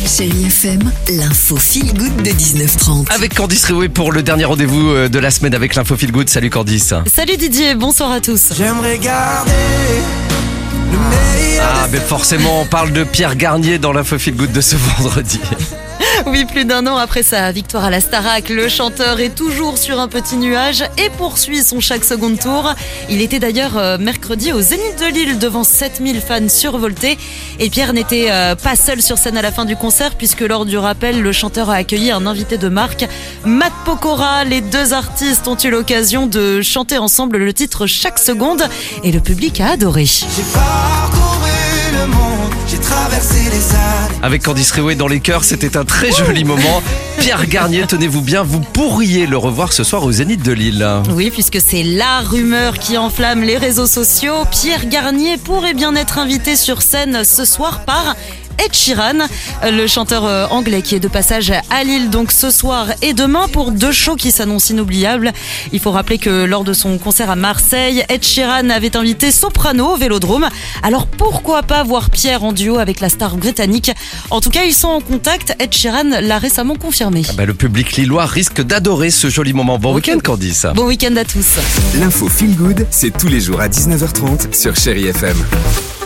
Chérie FM, l'info feel good de 19h30. Avec Candice Réoué pour le dernier rendez-vous de la semaine avec l'info feel good. Salut Candice. Salut Didier, bonsoir à tous. J'aimerais garder le meilleur. Ah, mais forcément, on parle de Pierre Garnier dans l'info feel good de ce vendredi. Oui, plus d'un an après sa victoire à la Starac, le chanteur est toujours sur un petit nuage et poursuit son chaque second tour. Il était d'ailleurs mercredi au Zénith de Lille devant 7000 fans survoltés. Et Pierre n'était pas seul sur scène à la fin du concert puisque lors du rappel, le chanteur a accueilli un invité de marque, Matt Pokora. Les deux artistes ont eu l'occasion de chanter ensemble le titre Chaque seconde et le public a adoré. J'ai parcouru le monde, j'ai traversé les Alpes. Avec Candice Réoué dans les cœurs, c'était un très joli moment. Pierre Garnier, tenez-vous bien, vous pourriez le revoir ce soir au Zénith de Lille. Oui, puisque c'est la rumeur qui enflamme les réseaux sociaux. Pierre Garnier pourrait bien être invité sur scène ce soir par Ed Sheeran, le chanteur anglais qui est de passage à Lille donc ce soir et demain pour deux shows qui s'annoncent inoubliables. Il faut rappeler que lors de son concert à Marseille, Ed Sheeran avait invité Soprano au Vélodrome. Alors pourquoi pas voir Pierre en duo avec la star britannique? En tout cas, ils sont en contact. Ed Sheeran l'a récemment confirmé. Le public lillois risque d'adorer ce joli moment. Bon week-end Candice. Bon week-end à tous. L'info feel good, c'est tous les jours à 19h30 sur Chérie FM.